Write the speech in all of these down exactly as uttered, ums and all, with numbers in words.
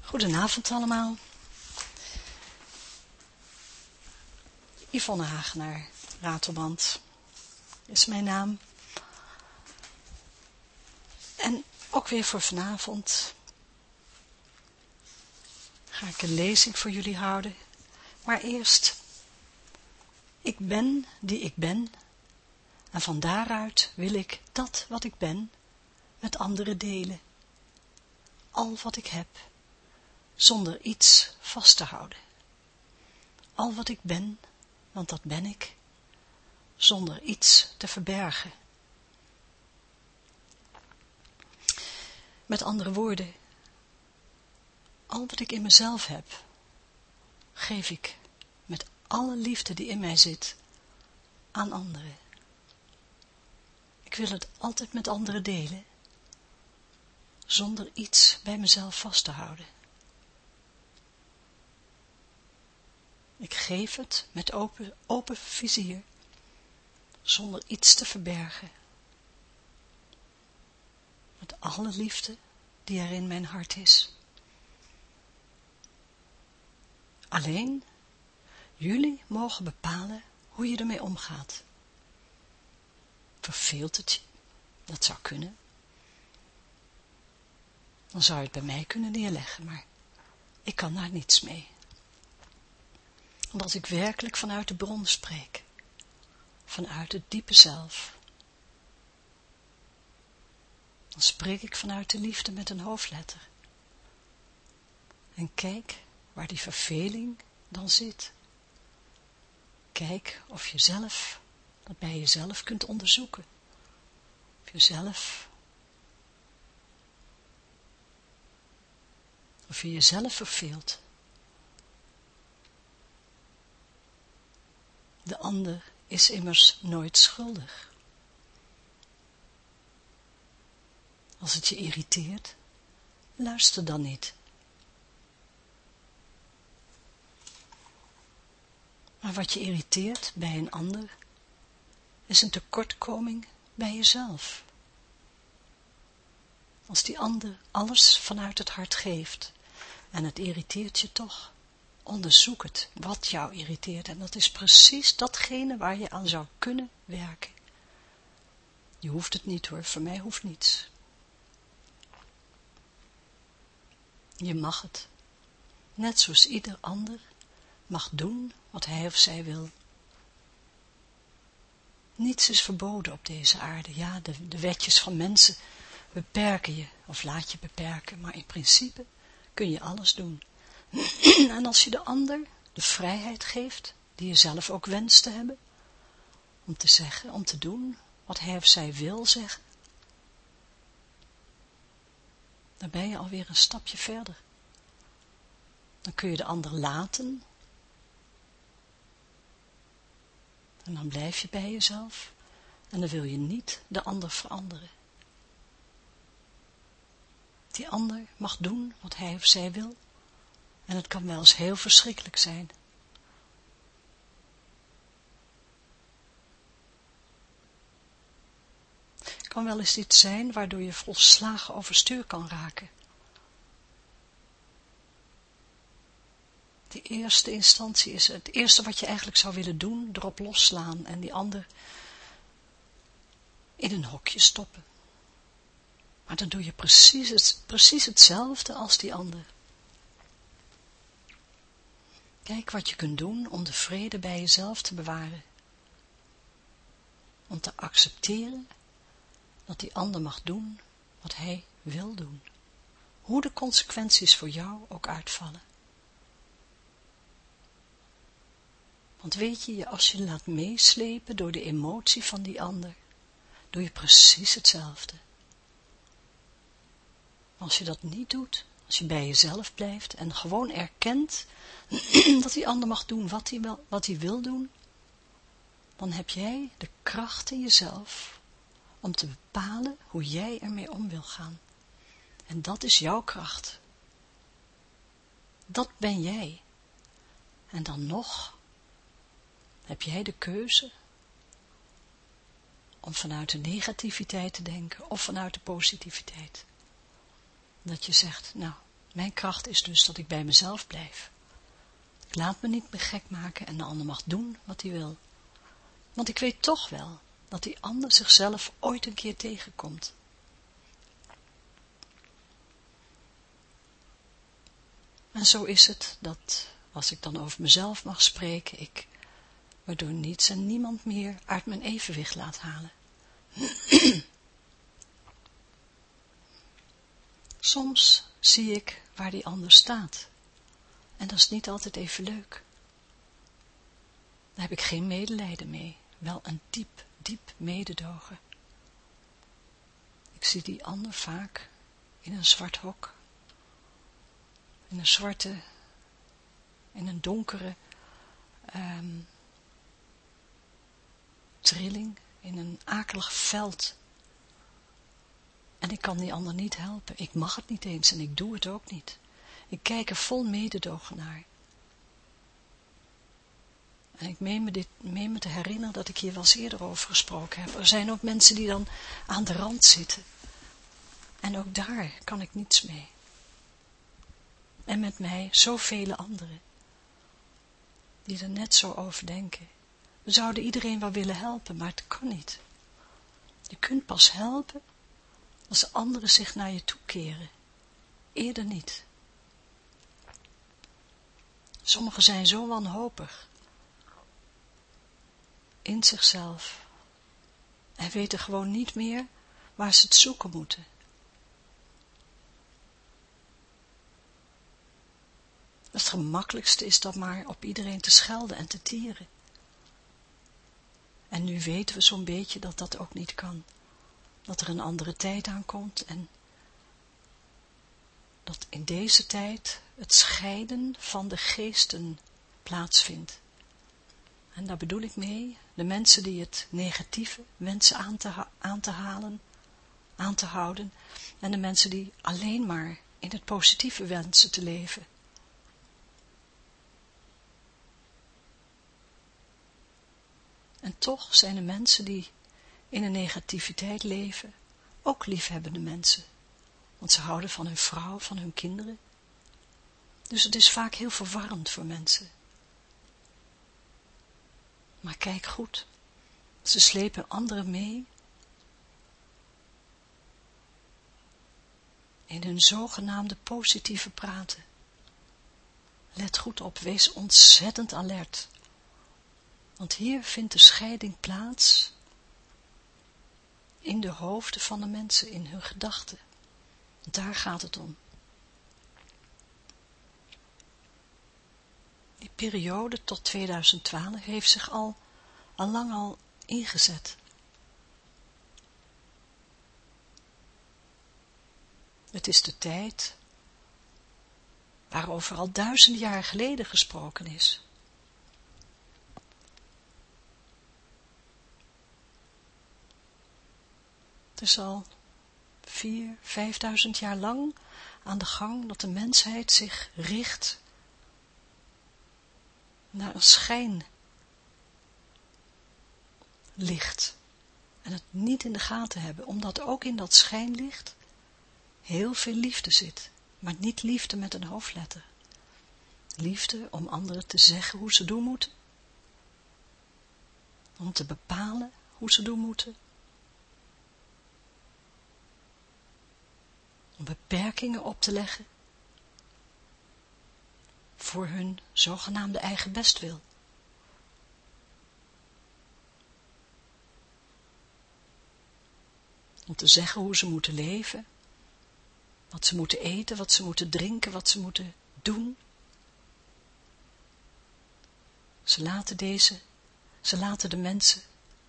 Goedenavond allemaal. Yvonne Hagenaar, Ratelband is mijn naam. En ook weer voor vanavond ga ik een lezing voor jullie houden. Maar eerst, ik ben die ik ben. En van daaruit wil ik dat wat ik ben met anderen delen. Al wat ik heb, zonder iets vast te houden. Al wat ik ben, want dat ben ik, zonder iets te verbergen. Met andere woorden, al wat ik in mezelf heb, geef ik met alle liefde die in mij zit aan anderen. Ik wil het altijd met anderen delen, zonder iets bij mezelf vast te houden. Ik geef het met open, open vizier, zonder iets te verbergen. Met alle liefde die er in mijn hart is. Alleen, jullie mogen bepalen hoe je ermee omgaat. Verveelt het je? Dat zou kunnen. Dan zou je het bij mij kunnen neerleggen, maar ik kan daar niets mee. Want als ik werkelijk vanuit de bron spreek, vanuit het diepe zelf, dan spreek ik vanuit de liefde met een hoofdletter. En kijk waar die verveling dan zit. Kijk of je zelf, dat bij jezelf kunt onderzoeken. Of jezelf, of je jezelf verveelt. De ander is immers nooit schuldig. Als het je irriteert, luister dan niet. Maar wat je irriteert bij een ander, is een tekortkoming bij jezelf. Als die ander alles vanuit het hart geeft, en het irriteert je toch, onderzoek het, wat jou irriteert. En dat is precies datgene waar je aan zou kunnen werken. Je hoeft het niet hoor, voor mij hoeft niets. Je mag het, net zoals ieder ander, mag doen wat hij of zij wil. Niets is verboden op deze aarde. Ja, de, de wetjes van mensen beperken je, of laat je beperken, maar in principe kun je alles doen. En als je de ander de vrijheid geeft, die je zelf ook wenst te hebben, om te zeggen, om te doen wat hij of zij wil zeggen, dan ben je alweer een stapje verder. Dan kun je de ander laten, en dan blijf je bij jezelf, en dan wil je niet de ander veranderen. Die ander mag doen wat hij of zij wil, en het kan wel eens heel verschrikkelijk zijn. Het kan wel eens iets zijn waardoor je volslagen overstuur kan raken. De eerste instantie is het eerste wat je eigenlijk zou willen doen, erop losslaan en die ander in een hokje stoppen. Maar dan doe je precies, het, precies hetzelfde als die ander. Kijk wat je kunt doen om de vrede bij jezelf te bewaren. Om te accepteren dat die ander mag doen wat hij wil doen. Hoe de consequenties voor jou ook uitvallen. Want weet je, als je je laat meeslepen door de emotie van die ander, doe je precies hetzelfde. Als je dat niet doet, als je bij jezelf blijft en gewoon erkent dat die ander mag doen wat hij, wel, wat hij wil doen, dan heb jij de kracht in jezelf om te bepalen hoe jij ermee om wil gaan. En dat is jouw kracht. Dat ben jij. En dan nog heb jij de keuze om vanuit de negativiteit te denken of vanuit de positiviteit. Dat je zegt, nou, Mijn kracht is dus dat ik bij mezelf blijf. Ik laat me niet meer gek maken en de ander mag doen wat hij wil. Want ik weet toch wel dat die ander zichzelf ooit een keer tegenkomt. En zo is het dat, als ik dan over mezelf mag spreken, ik me door niets en niemand meer uit mijn evenwicht laat halen. Soms zie ik waar die ander staat. En dat is niet altijd even leuk. Daar heb ik geen medelijden mee. Wel een diep, diep mededogen. Ik zie die ander vaak in een zwart hok. In een zwarte, in een donkere um, trilling, in een akelig veld. En ik kan die ander niet helpen. Ik mag het niet eens en ik doe het ook niet. Ik kijk er vol mededogen naar. En ik meen me, dit, meen me te herinneren dat ik hier wel eens eerder over gesproken heb. Er zijn ook mensen die dan aan de rand zitten. En ook daar kan ik niets mee. En met mij zoveel anderen. Die er net zo over denken. We zouden iedereen wel willen helpen, maar het kan niet. Je kunt pas helpen als anderen zich naar je toe keren. Eerder niet. Sommigen zijn zo wanhopig. In zichzelf. En weten gewoon niet meer waar ze het zoeken moeten. Het gemakkelijkste is dan maar op iedereen te schelden en te tieren. En nu weten we zo'n beetje dat dat ook niet kan. Dat er een andere tijd aankomt en dat in deze tijd het scheiden van de geesten plaatsvindt. En daar bedoel ik mee, de mensen die het negatieve wensen aan te, aan te halen, aan te houden, en de mensen die alleen maar in het positieve wensen te leven. En toch zijn er mensen die in een negativiteit leven, ook liefhebbende mensen. Want ze houden van hun vrouw, van hun kinderen. Dus het is vaak heel verwarrend voor mensen. Maar kijk goed, ze slepen anderen mee in hun zogenaamde positieve praten. Let goed op, wees ontzettend alert. Want hier vindt de scheiding plaats in de hoofden van de mensen, in hun gedachten. Daar gaat het om. Die periode tot tweeduizend twaalf heeft zich al, al lang al ingezet. Het is de tijd waarover al duizenden jaar geleden gesproken is. Het is al vier, vijfduizend jaar lang aan de gang dat de mensheid zich richt naar een schijnlicht en het niet in de gaten hebben, omdat ook in dat schijnlicht heel veel liefde zit, maar niet liefde met een hoofdletter. Liefde om anderen te zeggen hoe ze doen moeten, om te bepalen hoe ze doen moeten, om beperkingen op te leggen voor hun zogenaamde eigen bestwil. Om te zeggen hoe ze moeten leven, wat ze moeten eten, wat ze moeten drinken, wat ze moeten doen. Ze laten deze, ze laten de mensen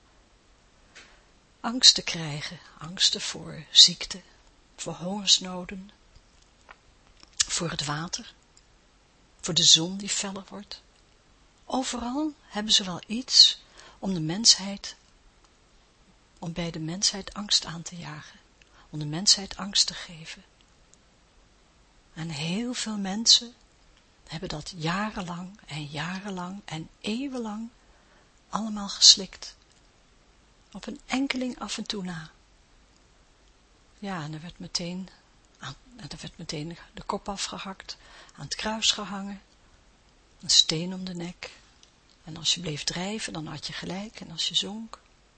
angsten krijgen, angsten voor ziekte, voor hongersnoden, voor het water, voor de zon die feller wordt. Overal hebben ze wel iets om de mensheid, om bij de mensheid angst aan te jagen, om de mensheid angst te geven. En heel veel mensen hebben dat jarenlang en jarenlang en eeuwenlang allemaal geslikt. Op een enkeling af en toe na. Ja, en er werd meteen Aan, en er werd meteen de kop afgehakt, aan het kruis gehangen, een steen om de nek. En als je bleef drijven, dan had je gelijk, en als je zonk.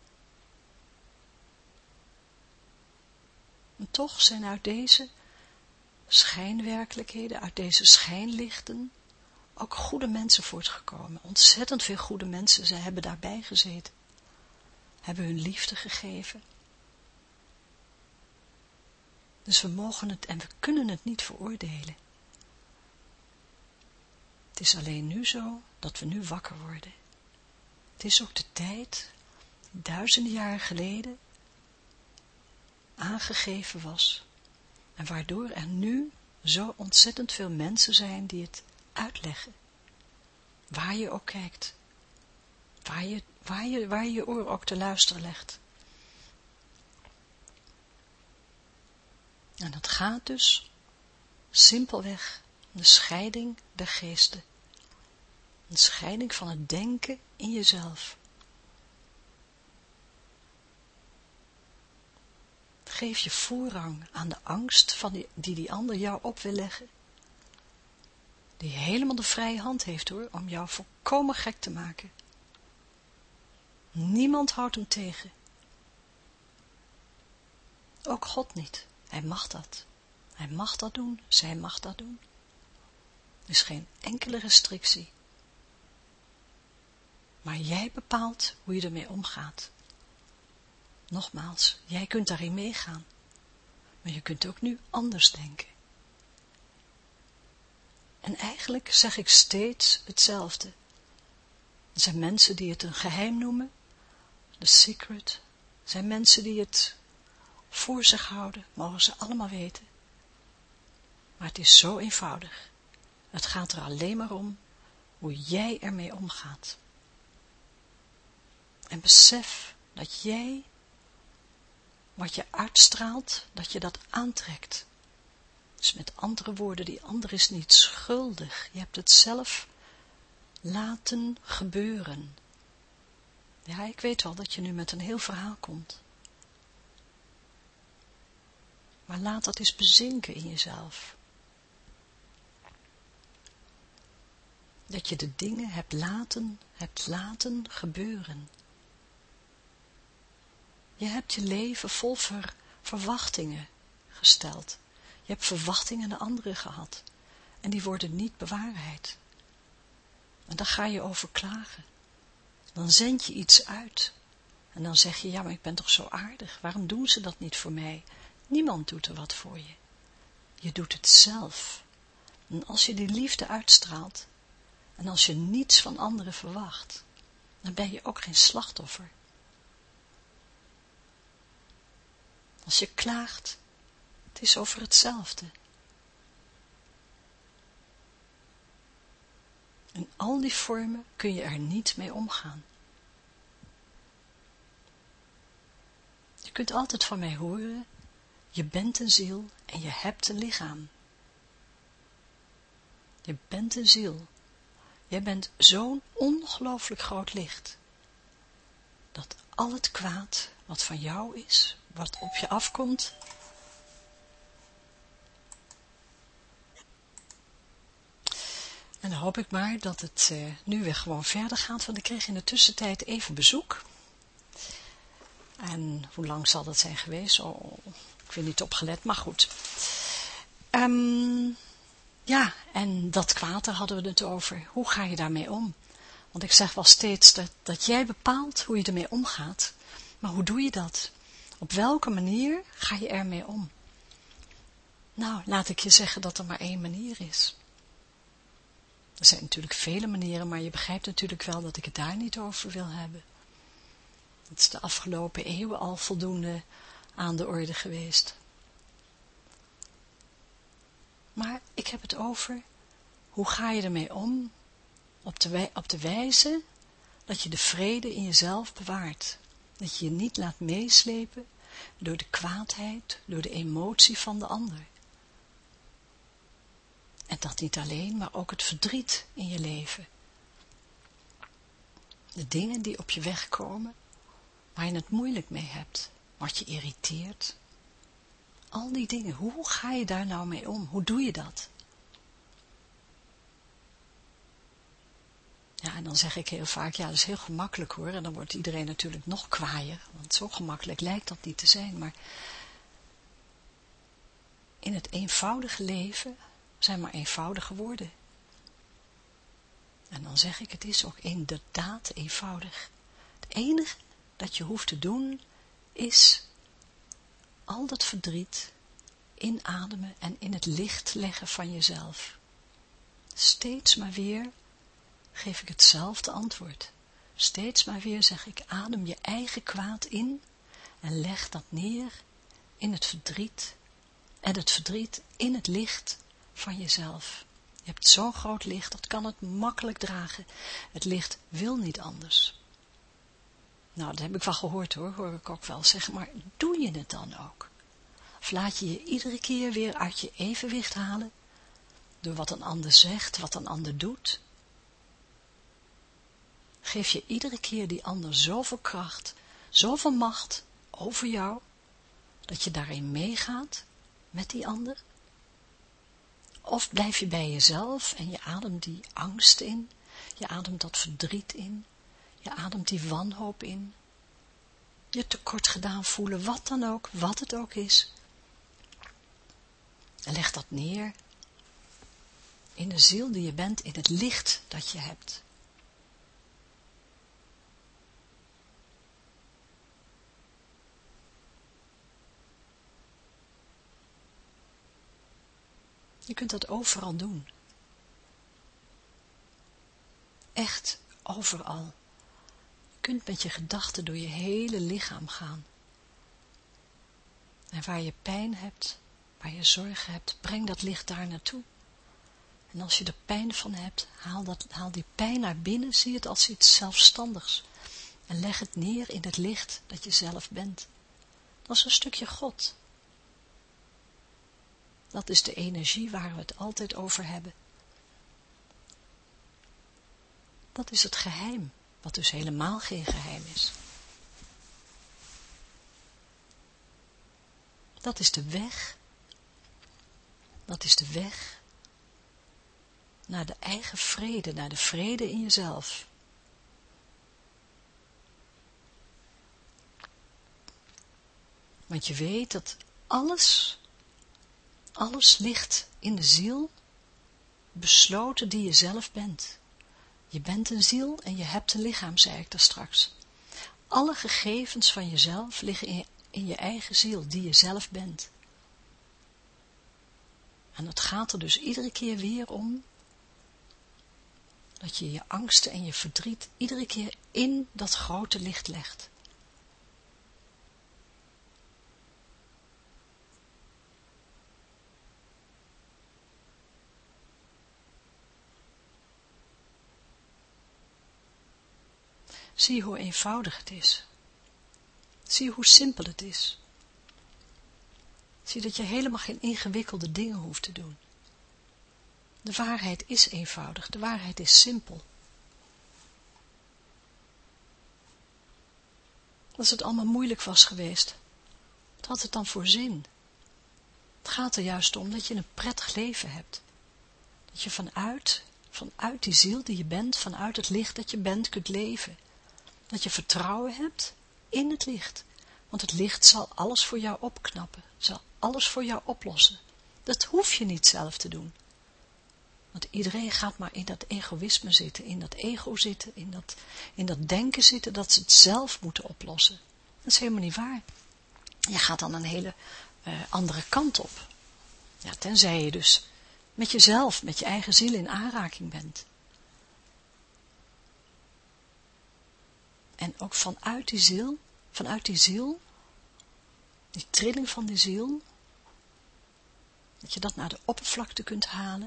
En toch zijn uit deze schijnwerkelijkheden, uit deze schijnlichten, ook goede mensen voortgekomen. Ontzettend veel goede mensen, ze hebben daarbij gezeten. Hebben hun liefde gegeven. Dus we mogen het en we kunnen het niet veroordelen. Het is alleen nu zo dat we nu wakker worden. Het is ook de tijd, duizenden jaren geleden, aangegeven was. En waardoor er nu zo ontzettend veel mensen zijn die het uitleggen. Waar je ook kijkt. Waar je waar je, waar je, je oor ook te luisteren legt. En dat gaat dus simpelweg om de scheiding der geesten. Een scheiding van het denken in jezelf. Geef je voorrang aan de angst van die, die die ander jou op wil leggen. Die helemaal de vrije hand heeft hoor, om jou volkomen gek te maken. Niemand houdt hem tegen. Ook God niet. Hij mag dat. Hij mag dat doen. Zij mag dat doen. Er is geen enkele restrictie. Maar jij bepaalt hoe je ermee omgaat. Nogmaals, jij kunt daarin meegaan. Maar je kunt ook nu anders denken. En eigenlijk zeg ik steeds hetzelfde. Er zijn mensen die het een geheim noemen. The secret. Er zijn mensen die het voor zich houden. Mogen ze allemaal weten. Maar het is zo eenvoudig. Het gaat er alleen maar om hoe jij ermee omgaat. En besef dat jij, wat je uitstraalt, dat je dat aantrekt. Dus met andere woorden, die ander is niet schuldig. Je hebt het zelf laten gebeuren. Ja, ik weet wel dat je nu met een heel verhaal komt. Maar laat dat eens bezinken in jezelf. Dat je de dingen hebt laten, hebt laten gebeuren. Je hebt je leven vol ver, verwachtingen gesteld. Je hebt verwachtingen naar anderen gehad. En die worden niet bewaarheid. En daar ga je over klagen. Dan zend je iets uit. En dan zeg je, ja, maar ik ben toch zo aardig. Waarom doen ze dat niet voor mij? Niemand doet er wat voor je. Je doet het zelf. En als je die liefde uitstraalt, en als je niets van anderen verwacht, dan ben je ook geen slachtoffer. Als je klaagt, het is over hetzelfde. In al die vormen kun je er niet mee omgaan. Je kunt altijd van mij horen, je bent een ziel en je hebt een lichaam. Je bent een ziel. Jij bent zo'n ongelooflijk groot licht, dat al het kwaad wat van jou is, wat op je afkomt, en dan hoop ik maar dat het uh, nu weer gewoon verder gaat, want ik kreeg in de tussentijd even bezoek. En hoe lang zal dat zijn geweest? Oh, ik weet niet opgelet, maar goed. Um, ja, en dat kwaad, daar hadden we het over. Hoe ga je daarmee om? Want ik zeg wel steeds dat, dat jij bepaalt hoe je ermee omgaat. Maar hoe doe je dat? Op welke manier ga je ermee om? Nou, laat ik je zeggen dat er maar één manier is. Er zijn natuurlijk vele manieren, maar je begrijpt natuurlijk wel dat ik het daar niet over wil hebben. Het is de afgelopen eeuwen al voldoende aan de orde geweest. Maar ik heb het over, hoe ga je ermee om, op de, wij, op de wijze dat je de vrede in jezelf bewaart. Dat je je niet laat meeslepen door de kwaadheid, door de emotie van de ander. En dat niet alleen, maar ook het verdriet in je leven. De dingen die op je weg komen, waar je het moeilijk mee hebt, wat je irriteert. Al die dingen, hoe ga je daar nou mee om? Hoe doe je dat? Ja, en dan zeg ik heel vaak, ja, dat is heel gemakkelijk hoor. En dan wordt iedereen natuurlijk nog kwaaier, want zo gemakkelijk lijkt dat niet te zijn. Maar in het eenvoudige leven zijn maar eenvoudige woorden. En dan zeg ik, het is ook inderdaad eenvoudig. Het enige dat je hoeft te doen, is al dat verdriet inademen en in het licht leggen van jezelf. Steeds maar weer geef ik hetzelfde antwoord. Steeds maar weer zeg ik, adem je eigen kwaad in en leg dat neer in het verdriet en het verdriet in het licht van jezelf. Je hebt zo'n groot licht, dat kan het makkelijk dragen. Het licht wil niet anders. Nou, dat heb ik wel gehoord hoor, hoor ik ook wel zeggen, maar doe je het dan ook? Of laat je je iedere keer weer uit je evenwicht halen, door wat een ander zegt, wat een ander doet? Geef je iedere keer die ander zoveel kracht, zoveel macht over jou, dat je daarin meegaat met die ander? Of blijf je bij jezelf en je ademt die angst in, je ademt dat verdriet in, je ademt die wanhoop in, je tekort gedaan voelen, wat dan ook, wat het ook is. En leg dat neer in de ziel die je bent, in het licht dat je hebt. Je kunt dat overal doen. Echt overal. Je kunt met je gedachten door je hele lichaam gaan. En waar je pijn hebt, waar je zorgen hebt, breng dat licht daar naartoe. En als je er pijn van hebt, haal, dat, haal die pijn naar binnen, zie het als iets zelfstandigs. En leg het neer in het licht dat je zelf bent. Dat is een stukje God. Dat is de energie waar we het altijd over hebben. Dat is het geheim, wat dus helemaal geen geheim is. Dat is de weg. Dat is de weg naar de eigen vrede, naar de vrede in jezelf. Want je weet dat alles, alles ligt in de ziel, besloten die je zelf bent. Je bent een ziel en je hebt een lichaam, zei ik daar straks. Alle gegevens van jezelf liggen in je, in je eigen ziel, die je zelf bent. En het gaat er dus iedere keer weer om, dat je je angsten en je verdriet iedere keer in dat grote licht legt. Zie hoe eenvoudig het is. Zie hoe simpel het is. Zie dat je helemaal geen ingewikkelde dingen hoeft te doen. De waarheid is eenvoudig, de waarheid is simpel. Als het allemaal moeilijk was geweest, wat had het dan voor zin? Het gaat er juist om dat je een prettig leven hebt. Dat je vanuit, vanuit die ziel die je bent, vanuit het licht dat je bent, kunt leven. Dat je vertrouwen hebt in het licht. Want het licht zal alles voor jou opknappen, zal alles voor jou oplossen. Dat hoef je niet zelf te doen. Want iedereen gaat maar in dat egoïsme zitten, in dat ego zitten, in dat, in dat denken zitten, dat ze het zelf moeten oplossen. Dat is helemaal niet waar. Je gaat dan een hele uh, andere kant op. Ja, tenzij je dus met jezelf, met je eigen ziel in aanraking bent. En ook vanuit die ziel, vanuit die ziel, die trilling van die ziel, dat je dat naar de oppervlakte kunt halen.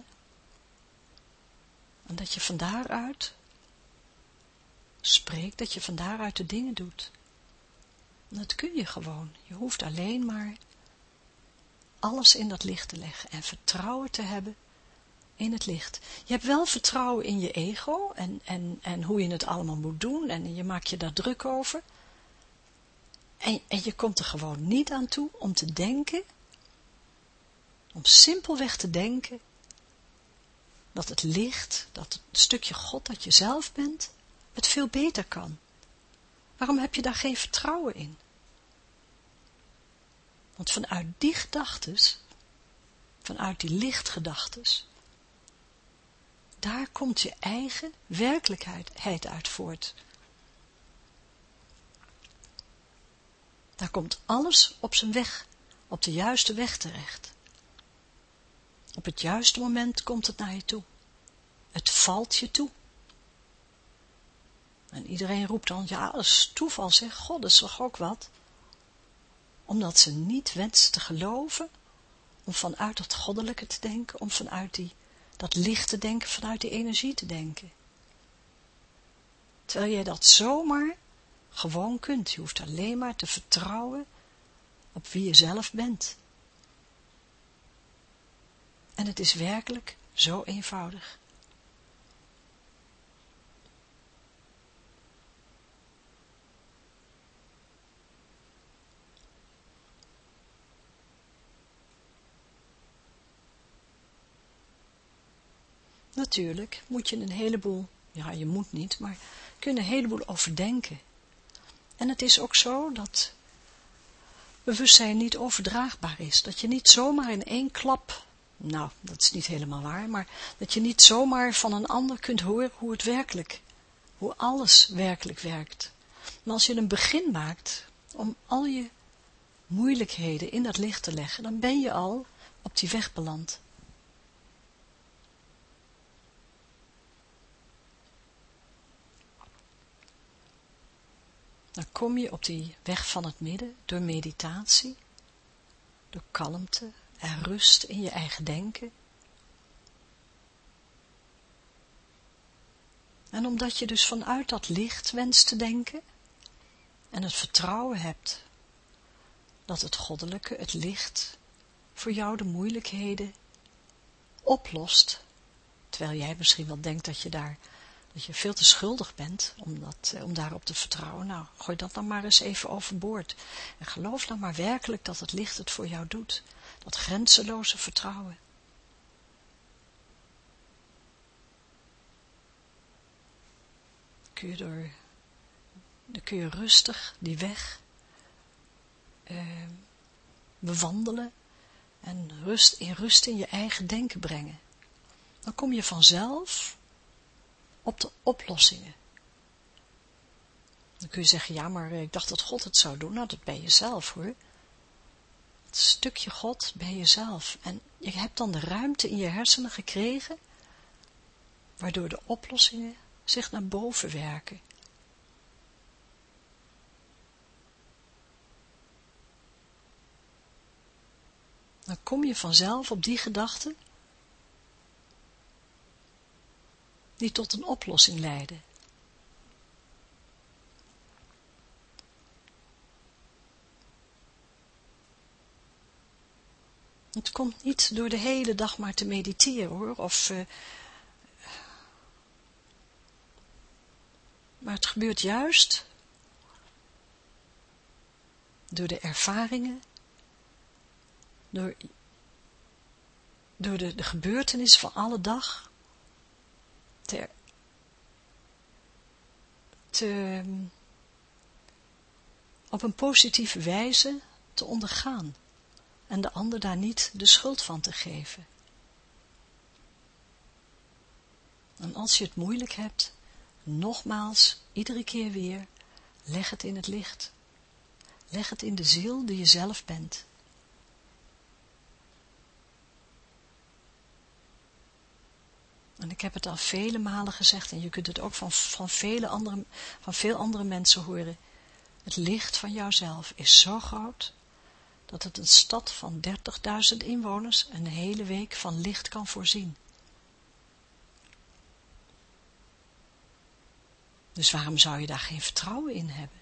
En dat je van daaruit spreekt, dat je van daaruit de dingen doet. En dat kun je gewoon. Je hoeft alleen maar alles in dat licht te leggen en vertrouwen te hebben in het licht. Je hebt wel vertrouwen in je ego en, en, en hoe je het allemaal moet doen en je maakt je daar druk over. En, en je komt er gewoon niet aan toe om te denken Om simpelweg te denken dat het licht, dat het stukje God dat je zelf bent, het veel beter kan. Waarom heb je daar geen vertrouwen in? Want vanuit die gedachtes, vanuit die lichtgedachtes, daar komt je eigen werkelijkheid uit voort. Daar komt alles op zijn weg, op de juiste weg terecht. Op het juiste moment komt het naar je toe. Het valt je toe. En iedereen roept dan, ja, dat is toeval, zeg, God, dat is toch ook wat? Omdat ze niet wensen te geloven, om vanuit dat goddelijke te denken, om vanuit die, dat licht te denken, vanuit die energie te denken. Terwijl jij dat zomaar gewoon kunt. Je hoeft alleen maar te vertrouwen op wie je zelf bent. En het is werkelijk zo eenvoudig. Natuurlijk moet je een heleboel, ja je moet niet, maar kun je een heleboel overdenken. En het is ook zo dat bewustzijn niet overdraagbaar is. Dat je niet zomaar in één klap, nou dat is niet helemaal waar, maar dat je niet zomaar van een ander kunt horen hoe het werkelijk, hoe alles werkelijk werkt. Maar als je een begin maakt om al je moeilijkheden in dat licht te leggen, dan ben je al op die weg beland. Dan kom je op die weg van het midden door meditatie, door kalmte en rust in je eigen denken. En omdat je dus vanuit dat licht wenst te denken en het vertrouwen hebt dat het goddelijke, het licht, voor jou de moeilijkheden oplost, terwijl jij misschien wel denkt dat je daar dat je veel te schuldig bent om, dat, om daarop te vertrouwen. Nou, gooi dat dan maar eens even overboord. En geloof dan maar werkelijk dat het licht het voor jou doet. Dat grenzeloze vertrouwen. Kun je door, dan kun je rustig die weg eh, bewandelen en rust, in rust in je eigen denken brengen. Dan kom je vanzelf op de oplossingen. Dan kun je zeggen, ja, maar ik dacht dat God het zou doen. Nou, dat ben je zelf, hoor. Het stukje God ben je zelf. En je hebt dan de ruimte in je hersenen gekregen, waardoor de oplossingen zich naar boven werken. Dan kom je vanzelf op die gedachten die tot een oplossing leiden. Het komt niet door de hele dag maar te mediteren, hoor, of uh, maar het gebeurt juist door de ervaringen, door, door de, de gebeurtenissen van alle dag, te, te, op een positieve wijze te ondergaan en de ander daar niet de schuld van te geven. En als je het moeilijk hebt, nogmaals, iedere keer weer, leg het in het licht. Leg het in de ziel die je zelf bent. En ik heb het al vele malen gezegd, en je kunt het ook van, van, vele andere, van veel andere mensen horen. Het licht van jouzelf is zo groot, dat het een stad van dertigduizend inwoners een hele week van licht kan voorzien. Dus waarom zou je daar geen vertrouwen in hebben?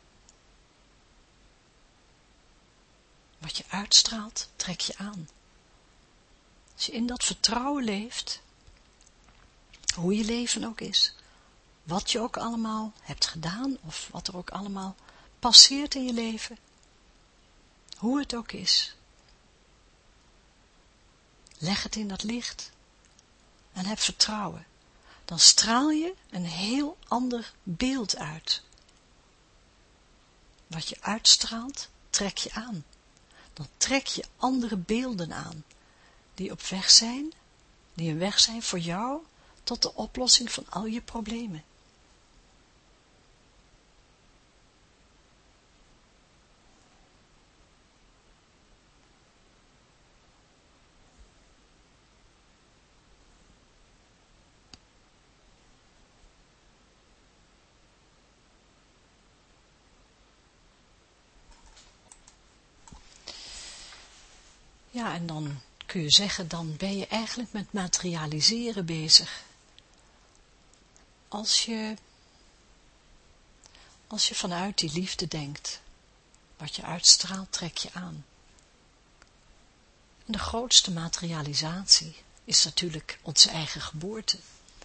Wat je uitstraalt, trek je aan. Als je in dat vertrouwen leeft, hoe je leven ook is, wat je ook allemaal hebt gedaan, of wat er ook allemaal passeert in je leven, hoe het ook is, Leg het in dat licht en heb vertrouwen. Dan straal je een heel ander beeld uit. Wat je uitstraalt, trek je aan. Dan trek je andere beelden aan, die op weg zijn, die een weg zijn voor jou tot de oplossing van al je problemen. Ja, en dan kun je zeggen, dan ben je eigenlijk met materialiseren bezig. Als je, als je vanuit die liefde denkt, wat je uitstraalt, trek je aan. En de grootste materialisatie is natuurlijk onze eigen geboorte.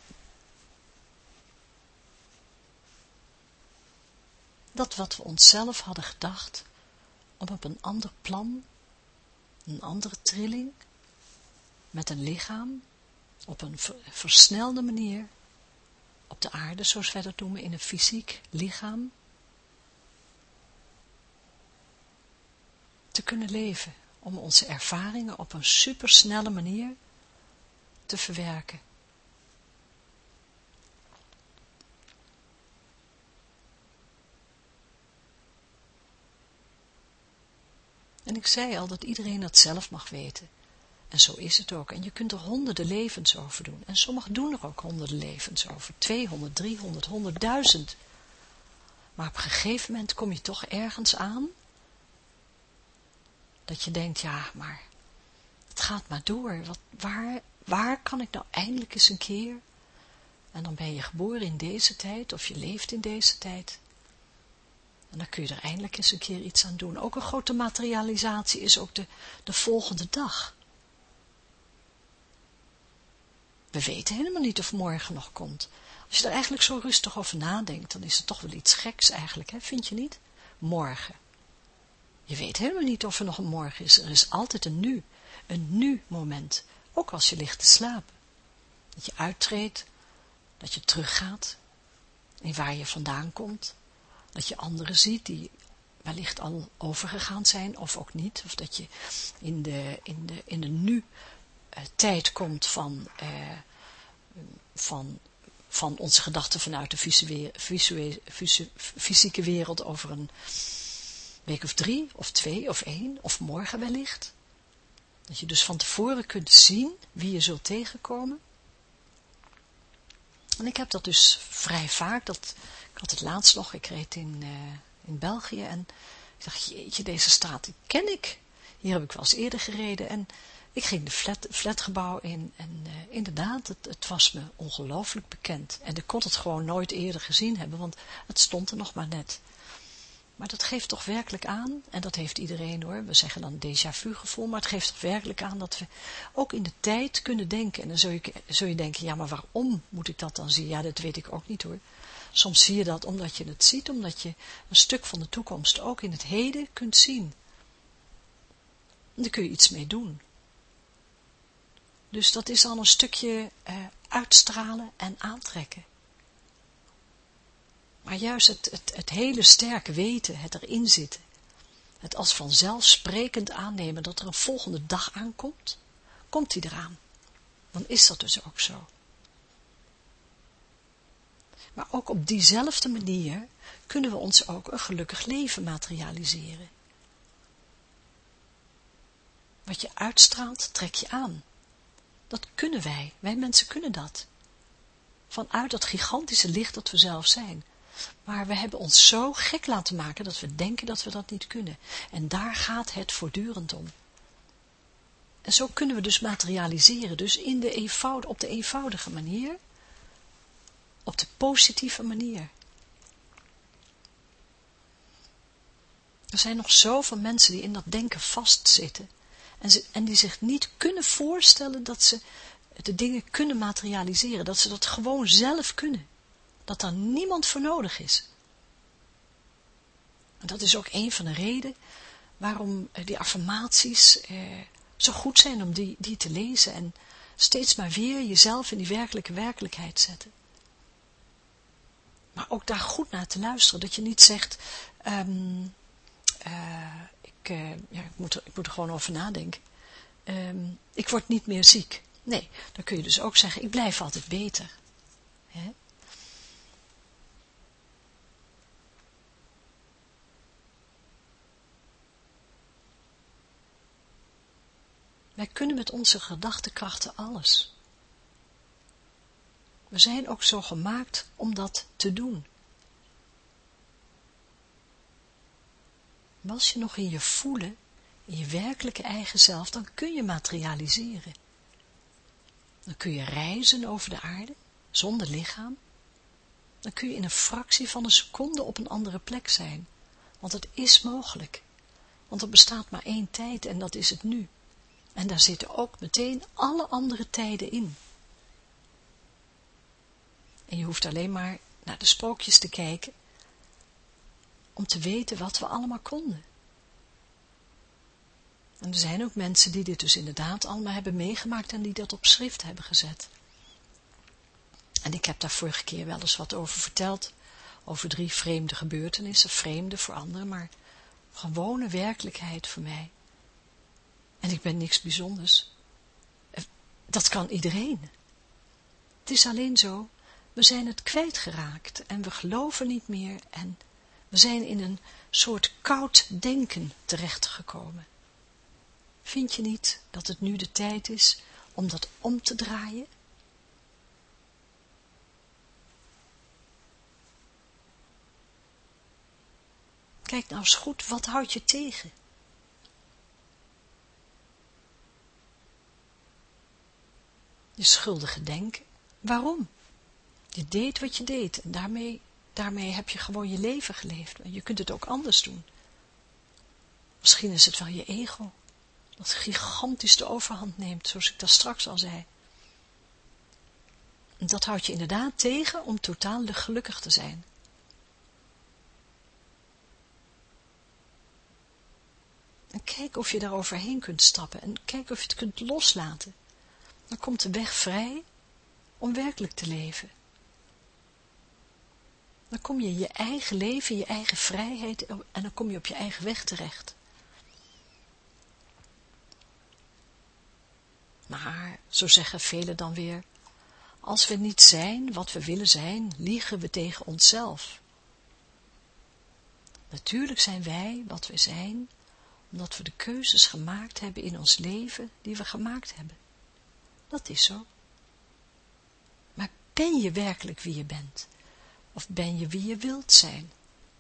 Dat wat we onszelf hadden gedacht, om op een ander plan, een andere trilling, met een lichaam, op een versnelde manier, op de aarde, zoals wij dat noemen, in een fysiek lichaam, te kunnen leven, om onze ervaringen op een supersnelle manier te verwerken. En ik zei al dat iedereen dat zelf mag weten. En zo is het ook. En je kunt er honderden levens over doen. En sommigen doen er ook honderden levens over. tweehonderd, driehonderd, honderdduizend. Maar op een gegeven moment kom je toch ergens aan. Dat je denkt, ja, maar het gaat maar door. Wat, waar, waar kan ik nou eindelijk eens een keer? En dan ben je geboren in deze tijd. Of je leeft in deze tijd. En dan kun je er eindelijk eens een keer iets aan doen. Ook een grote materialisatie is ook de, de volgende dag. We weten helemaal niet of morgen nog komt. Als je er eigenlijk zo rustig over nadenkt, dan is het toch wel iets geks eigenlijk, hè? Vind je niet? Morgen. Je weet helemaal niet of er nog een morgen is. Er is altijd een nu. Een nu-moment. Ook als je ligt te slapen. Dat je uittreedt, dat je teruggaat, en waar je vandaan komt. Dat je anderen ziet die wellicht al overgegaan zijn of ook niet. Of dat je in de, in de, in de nu-tijd uh, komt van, uh, van, van onze gedachten vanuit de visuele, visuele, visuele, fysieke wereld over een week of drie of twee of één of morgen wellicht. Dat je dus van tevoren kunt zien wie je zult tegenkomen. En ik heb dat dus vrij vaak, dat, ik had het laatst nog, ik reed in, uh, in België en ik dacht, jeetje, deze straat die ken ik. Hier heb ik wel eens eerder gereden en ik ging de flat, flatgebouw in en uh, inderdaad, het, het was me ongelooflijk bekend. En ik kon het gewoon nooit eerder gezien hebben, want het stond er nog maar net. Maar dat geeft toch werkelijk aan, en dat heeft iedereen hoor, we zeggen dan déjà vu gevoel, maar het geeft toch werkelijk aan dat we ook in de tijd kunnen denken. En dan zul je, zul je denken, ja maar waarom moet ik dat dan zien? Ja, dat weet ik ook niet hoor. Soms zie je dat omdat je het ziet, omdat je een stuk van de toekomst ook in het heden kunt zien. En daar kun je iets mee doen. Dus dat is al een stukje uh, uitstralen en aantrekken. Maar juist het, het, het hele sterke weten, het erin zitten, het als vanzelfsprekend aannemen dat er een volgende dag aankomt, komt die eraan. Dan is dat dus ook zo. Maar ook op diezelfde manier kunnen we ons ook een gelukkig leven materialiseren. Wat je uitstraalt, trek je aan. Dat kunnen wij, wij mensen kunnen dat. Vanuit dat gigantische licht dat we zelf zijn. Maar we hebben ons zo gek laten maken dat we denken dat we dat niet kunnen. En daar gaat het voortdurend om. En zo kunnen we dus materialiseren. Dus in de eenvoud, op de eenvoudige manier. Op de positieve manier. Er zijn nog zoveel mensen die in dat denken vastzitten. En, ze, en die zich niet kunnen voorstellen dat ze de dingen kunnen materialiseren. Dat ze dat gewoon zelf kunnen. Dat daar niemand voor nodig is. En dat is ook een van de redenen waarom die affirmaties eh, zou goed zijn om die, die te lezen en steeds maar weer jezelf in die werkelijke werkelijkheid zetten. Maar ook daar goed naar te luisteren, dat je niet zegt, um, uh, ik, uh, ja, ik, moet er, ik moet er gewoon over nadenken, um, ik word niet meer ziek. Nee, dan kun je dus ook zeggen, ik blijf altijd beter. Hè? Wij kunnen met onze gedachtekrachten alles. We zijn ook zo gemaakt om dat te doen. Was je nog in je voelen, in je werkelijke eigen zelf, dan kun je materialiseren. Dan kun je reizen over de aarde, zonder lichaam. Dan kun je in een fractie van een seconde op een andere plek zijn. Want het is mogelijk. Want er bestaat maar één tijd en dat is het nu. En daar zitten ook meteen alle andere tijden in. En je hoeft alleen maar naar de sprookjes te kijken, om te weten wat we allemaal konden. En er zijn ook mensen die dit dus inderdaad allemaal hebben meegemaakt en die dat op schrift hebben gezet. En ik heb daar vorige keer wel eens wat over verteld, over drie vreemde gebeurtenissen, vreemde voor anderen, maar gewone werkelijkheid voor mij. En ik ben niks bijzonders. Dat kan iedereen. Het is alleen zo, we zijn het kwijtgeraakt en we geloven niet meer en we zijn in een soort koud denken terechtgekomen. Vind je niet dat het nu de tijd is om dat om te draaien? Kijk nou eens goed, wat houdt je tegen? Je schuldige denken. Waarom? Je deed wat je deed en daarmee, daarmee heb je gewoon je leven geleefd. Je kunt het ook anders doen. Misschien is het wel je ego, dat gigantisch de overhand neemt, zoals ik daar straks al zei. En dat houdt je inderdaad tegen om totaal gelukkig te zijn. En kijk of je daar overheen kunt stappen en kijk of je het kunt loslaten. Dan komt de weg vrij om werkelijk te leven. Dan kom je in je eigen leven, je eigen vrijheid en dan kom je op je eigen weg terecht. Maar, zo zeggen velen dan weer, als we niet zijn wat we willen zijn, liegen we tegen onszelf. Natuurlijk zijn wij wat we zijn, omdat we de keuzes gemaakt hebben in ons leven die we gemaakt hebben. Dat is zo. Maar ben je werkelijk wie je bent? Of ben je wie je wilt zijn?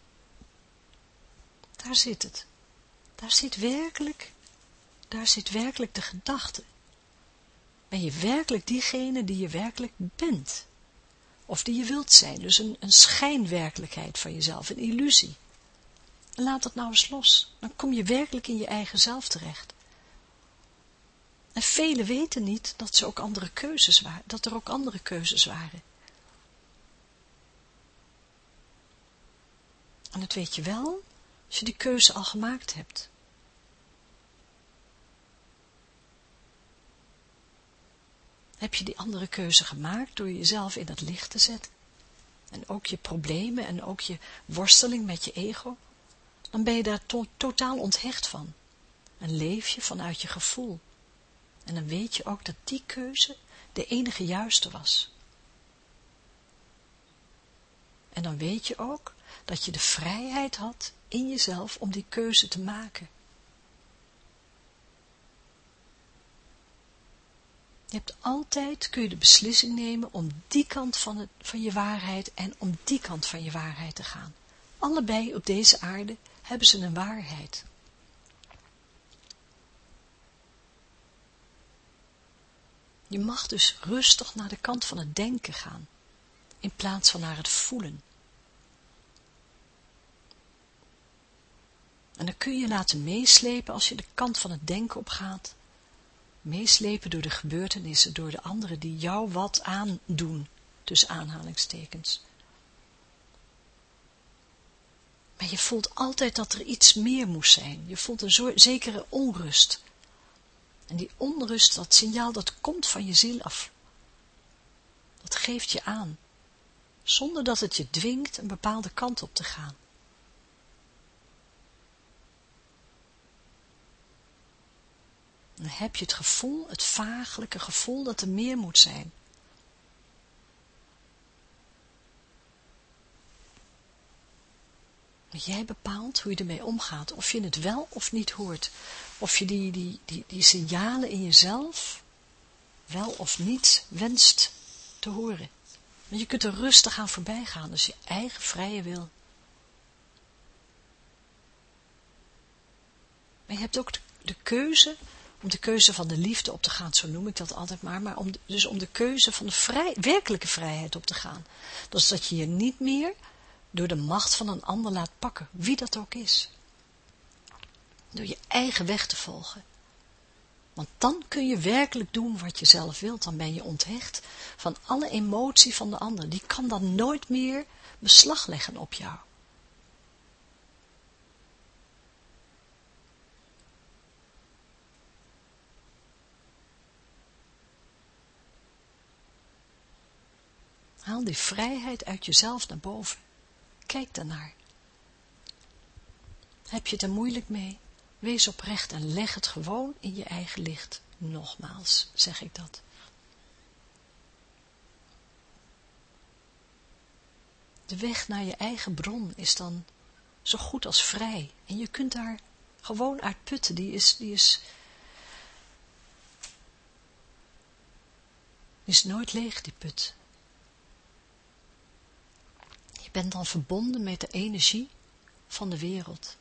Daar zit het. Daar zit werkelijk, daar zit werkelijk de gedachte. Ben je werkelijk diegene die je werkelijk bent? Of die je wilt zijn, dus een, een schijnwerkelijkheid van jezelf, een illusie. En laat dat nou eens los, dan kom je werkelijk in je eigen zelf terecht. En velen weten niet dat, ze ook andere keuzes waren, dat er ook andere keuzes waren. En dat weet je wel, als je die keuze al gemaakt hebt. Heb je die andere keuze gemaakt door jezelf in het licht te zetten? En ook je problemen en ook je worsteling met je ego? Dan ben je daar to totaal onthecht van. En leef je vanuit je gevoel. En dan weet je ook dat die keuze de enige juiste was. En dan weet je ook dat je de vrijheid had in jezelf om die keuze te maken. Je hebt altijd, kun je de beslissing nemen om die kant van, het, van je waarheid en om die kant van je waarheid te gaan. Allebei op deze aarde hebben ze een waarheid. Je mag dus rustig naar de kant van het denken gaan, in plaats van naar het voelen. En dan kun je laten meeslepen als je de kant van het denken opgaat. Meeslepen door de gebeurtenissen, door de anderen die jou wat aandoen, tussen aanhalingstekens. Maar je voelt altijd dat er iets meer moest zijn. Je voelt een zekere onrust. En die onrust, dat signaal, dat komt van je ziel af. Dat geeft je aan, zonder dat het je dwingt een bepaalde kant op te gaan. Dan heb je het gevoel, het vagelijke gevoel dat er meer moet zijn. Maar jij bepaalt hoe je ermee omgaat, of je het wel of niet hoort. Of je die, die, die, die signalen in jezelf wel of niet wenst te horen. Maar je kunt er rustig aan voorbij gaan, dus je eigen vrije wil. Maar je hebt ook de keuze, om de keuze van de liefde op te gaan, zo noem ik dat altijd maar, maar om, dus om de keuze van de vrij, werkelijke vrijheid op te gaan. Dus dat je je niet meer door de macht van een ander laat pakken, wie dat ook is. Door je eigen weg te volgen. Want dan kun je werkelijk doen wat je zelf wilt, dan ben je onthecht van alle emotie van de ander. Die kan dan nooit meer beslag leggen op jou. Haal die vrijheid uit jezelf naar boven. Kijk daarnaar. Heb je het er moeilijk mee? Wees oprecht en leg het gewoon in je eigen licht. Nogmaals zeg ik dat. De weg naar je eigen bron is dan zo goed als vrij. En je kunt daar gewoon uit putten. Die is, die is, die is nooit leeg, die put. Je bent dan verbonden met de energie van de wereld.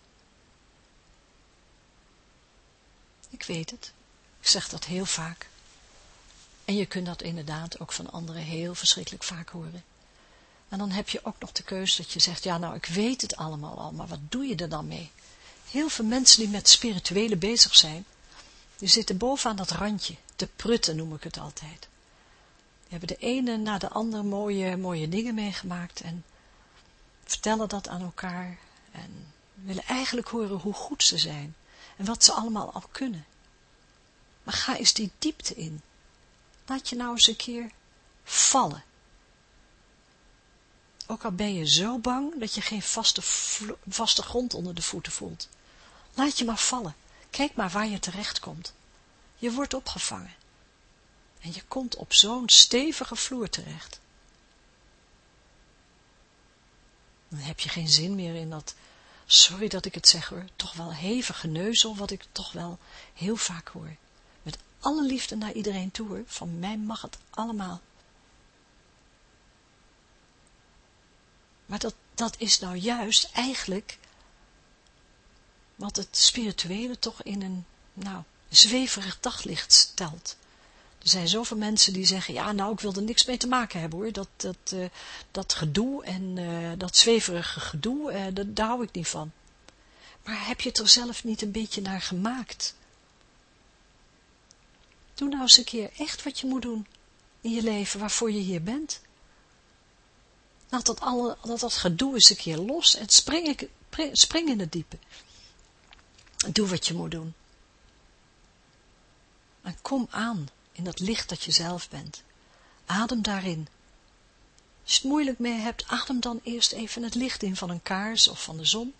Ik weet het. Ik zeg dat heel vaak. En je kunt dat inderdaad ook van anderen heel verschrikkelijk vaak horen. En dan heb je ook nog de keuze dat je zegt, ja nou ik weet het allemaal al, maar wat doe je er dan mee? Heel veel mensen die met spirituele bezig zijn, die zitten bovenaan dat randje, te prutten noem ik het altijd. Die hebben de ene na de andere mooie, mooie dingen meegemaakt en vertellen dat aan elkaar en willen eigenlijk horen hoe goed ze zijn en wat ze allemaal al kunnen. Maar ga eens die diepte in. Laat je nou eens een keer vallen. Ook al ben je zo bang dat je geen vaste, vaste grond onder de voeten voelt. Laat je maar vallen. Kijk maar waar je terecht komt. Je wordt opgevangen. En je komt op zo'n stevige vloer terecht. Dan heb je geen zin meer in dat, sorry dat ik het zeg hoor, toch wel hevig geneuzel, wat ik toch wel heel vaak hoor. Met alle liefde naar iedereen toe hoor, van mij mag het allemaal. Maar dat, dat is nou juist eigenlijk wat het spirituele toch in een, nou, zweverig daglicht stelt. Er zijn zoveel mensen die zeggen, ja nou ik wil er niks mee te maken hebben hoor, dat, dat, uh, dat gedoe en uh, dat zweverige gedoe, uh, dat, daar hou ik niet van. Maar heb je het er zelf niet een beetje naar gemaakt? Doe nou eens een keer echt wat je moet doen in je leven, waarvoor je hier bent. Laat dat, alle, dat, dat gedoe eens een keer los en spring, spring in het diepe. Doe wat je moet doen. En kom aan in dat licht dat je zelf bent. Adem daarin. Als je het moeilijk mee hebt, adem dan eerst even het licht in van een kaars of van de zon.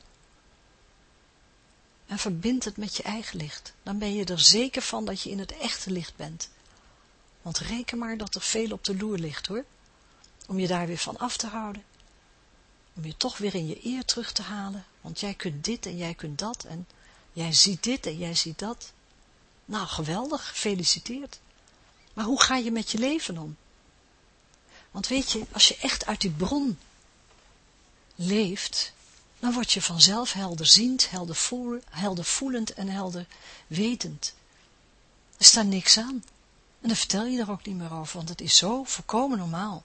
En verbind het met je eigen licht. Dan ben je er zeker van dat je in het echte licht bent. Want reken maar dat er veel op de loer ligt hoor. Om je daar weer van af te houden. Om je toch weer in je eer terug te halen. Want jij kunt dit en jij kunt dat. En jij ziet dit en jij ziet dat. Nou, geweldig, gefeliciteerd. Maar hoe ga je met je leven om? Want weet je, als je echt uit die bron leeft, dan word je vanzelf helderziend, helder, voel, helder voelend en helder wetend. Er staat niks aan. En dan vertel je er ook niet meer over, want het is zo volkomen normaal.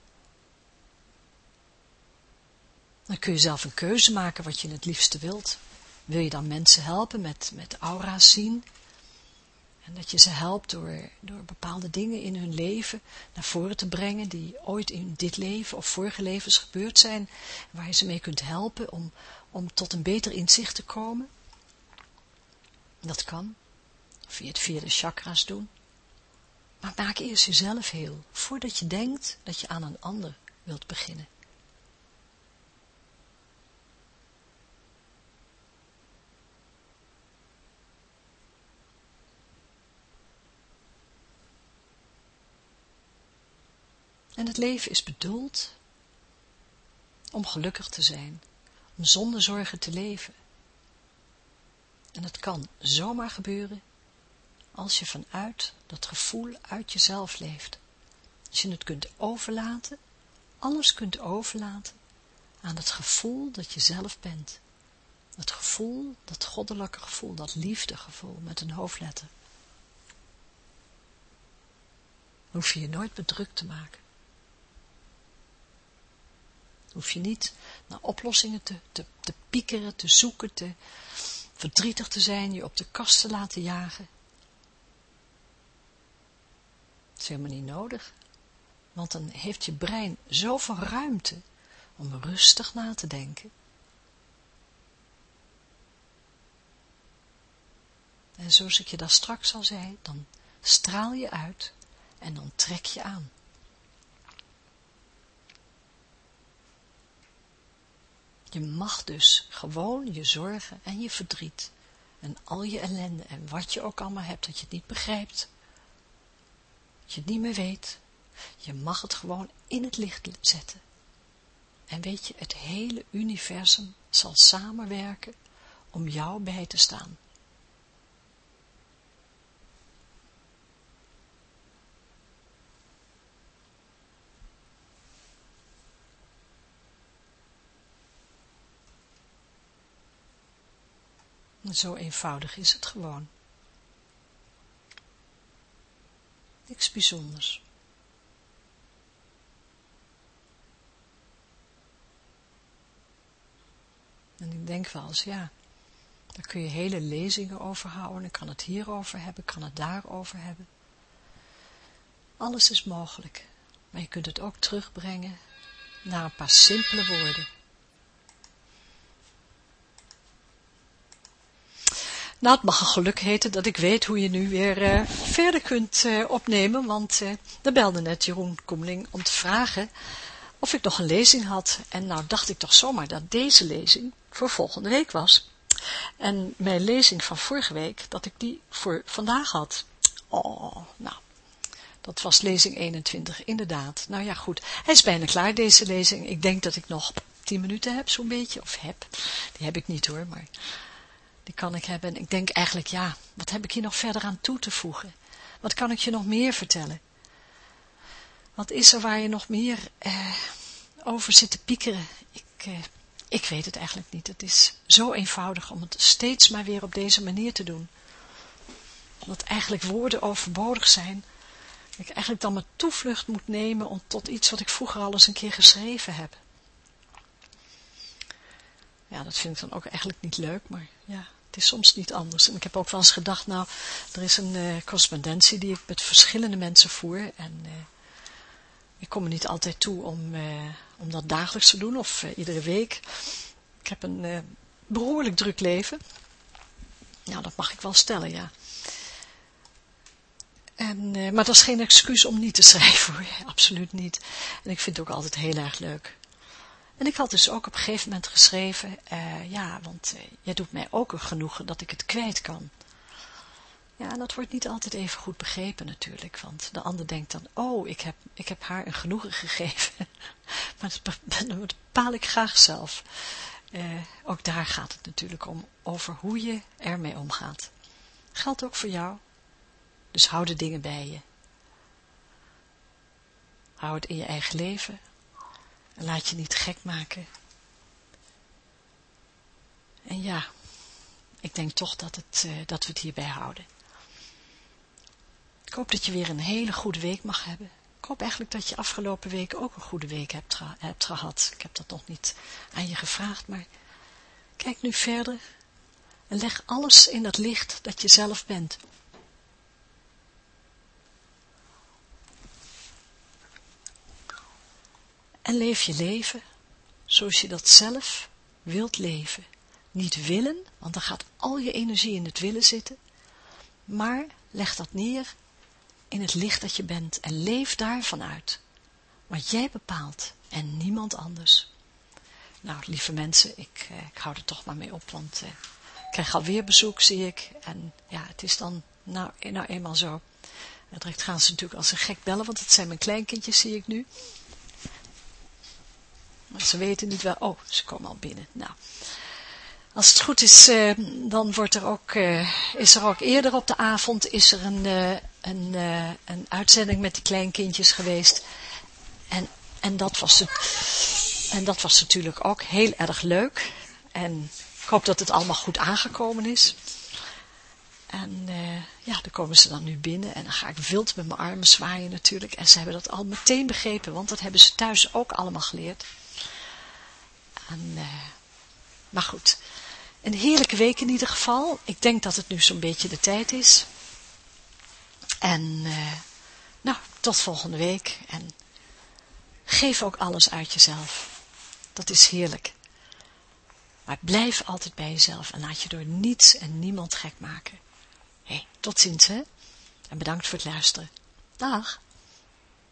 Dan kun je zelf een keuze maken wat je het liefste wilt. Wil je dan mensen helpen met, met aura's zien? En dat je ze helpt door, door bepaalde dingen in hun leven naar voren te brengen, die ooit in dit leven of vorige levens gebeurd zijn, waar je ze mee kunt helpen om, om tot een beter inzicht te komen. Dat kan. Of je het via de chakra's doen. Maar maak eerst jezelf heel, voordat je denkt dat je aan een ander wilt beginnen. En het leven is bedoeld om gelukkig te zijn, om zonder zorgen te leven. En het kan zomaar gebeuren als je vanuit dat gevoel uit jezelf leeft. Als je het kunt overlaten, alles kunt overlaten aan het gevoel dat je zelf bent. Het gevoel, dat goddelijke gevoel, dat liefdegevoel met een hoofdletter. Dan hoef je je nooit bedrukt te maken. Hoef je niet naar oplossingen te, te, te piekeren, te zoeken, te verdrietig te zijn, je op de kast te laten jagen. Dat is helemaal niet nodig, want dan heeft je brein zoveel ruimte om rustig na te denken. En zoals ik je daar straks al zei, dan straal je uit en dan trek je aan. Je mag dus gewoon je zorgen en je verdriet en al je ellende en wat je ook allemaal hebt, dat je het niet begrijpt, dat je het niet meer weet, je mag het gewoon in het licht zetten. En weet je, het hele universum zal samenwerken om jou bij te staan. En zo eenvoudig is het gewoon. Niks bijzonders. En ik denk wel eens, ja, daar kun je hele lezingen over houden. Ik kan het hierover hebben, ik kan het daarover hebben. Alles is mogelijk. Maar je kunt het ook terugbrengen naar een paar simpele woorden. Nou, het mag een geluk heten dat ik weet hoe je nu weer uh, verder kunt uh, opnemen, want uh, er belde net Jeroen Koemeling om te vragen of ik nog een lezing had. En nou dacht ik toch zomaar dat deze lezing voor volgende week was. En mijn lezing van vorige week, dat ik die voor vandaag had. Oh, nou, dat was lezing eenentwintig, inderdaad. Nou ja, goed, hij is bijna klaar, deze lezing. Ik denk dat ik nog tien minuten heb, zo'n beetje, of heb. Die heb ik niet hoor, maar die kan ik hebben. En ik denk eigenlijk, ja, wat heb ik hier nog verder aan toe te voegen? Wat kan ik je nog meer vertellen? Wat is er waar je nog meer eh, over zit te piekeren? Ik, eh, ik weet het eigenlijk niet. Het is zo eenvoudig om het steeds maar weer op deze manier te doen. Omdat eigenlijk woorden overbodig zijn. Ik eigenlijk dan mijn toevlucht moet nemen om tot iets wat ik vroeger al eens een keer geschreven heb. Ja, dat vind ik dan ook eigenlijk niet leuk, maar ja, het is soms niet anders. En ik heb ook wel eens gedacht, nou, er is een uh, correspondentie die ik met verschillende mensen voer. En uh, ik kom er niet altijd toe om, uh, om dat dagelijks te doen of uh, iedere week. Ik heb een uh, behoorlijk druk leven. Nou, dat mag ik wel stellen, ja. En, uh, maar dat is geen excuus om niet te schrijven, hoor. Absoluut niet. En ik vind het ook altijd heel erg leuk. En ik had dus ook op een gegeven moment geschreven, uh, ja, want uh, jij doet mij ook een genoegen dat ik het kwijt kan. Ja, en dat wordt niet altijd even goed begrepen natuurlijk, want de ander denkt dan, oh, ik heb, ik heb haar een genoegen gegeven. Maar dat, dat bepaal ik graag zelf. Uh, ook daar gaat het natuurlijk om, over hoe je ermee omgaat. Geldt ook voor jou. Dus hou de dingen bij je. Hou het in je eigen leven. En laat je niet gek maken. En ja, ik denk toch dat, het, uh, dat we het hierbij houden. Ik hoop dat je weer een hele goede week mag hebben. Ik hoop eigenlijk dat je afgelopen week ook een goede week hebt, ge hebt gehad. Ik heb dat nog niet aan je gevraagd, maar kijk nu verder. En leg alles in dat licht dat je zelf bent. En leef je leven zoals je dat zelf wilt leven. Niet willen, want dan gaat al je energie in het willen zitten. maar leg dat neer in het licht dat je bent en leef daarvan uit. Want jij bepaalt en niemand anders. Nou, lieve mensen, ik, eh, ik hou er toch maar mee op, want eh, ik krijg alweer bezoek, zie ik. En ja, het is dan nou, nou eenmaal zo. En direct gaan ze natuurlijk als een gek bellen, want het zijn mijn kleinkindjes, zie ik nu. Maar ze weten niet wel, oh, ze komen al binnen. Nou, als het goed is, uh, dan wordt er ook, uh, is er ook eerder op de avond, is er een, uh, een, uh, een uitzending met die kleinkindjes geweest. En, en, dat was het, en dat was natuurlijk ook heel erg leuk. En ik hoop dat het allemaal goed aangekomen is. En uh, ja, dan komen ze dan nu binnen en dan ga ik wild met mijn armen zwaaien natuurlijk. En ze hebben dat al meteen begrepen, want dat hebben ze thuis ook allemaal geleerd. En, uh, maar goed, een heerlijke week in ieder geval. Ik denk dat het nu zo'n beetje de tijd is. En uh, nou, tot volgende week. En geef ook alles uit jezelf. Dat is heerlijk. Maar blijf altijd bij jezelf en laat je door niets en niemand gek maken. Hé, hey, tot ziens hè. En bedankt voor het luisteren. Dag.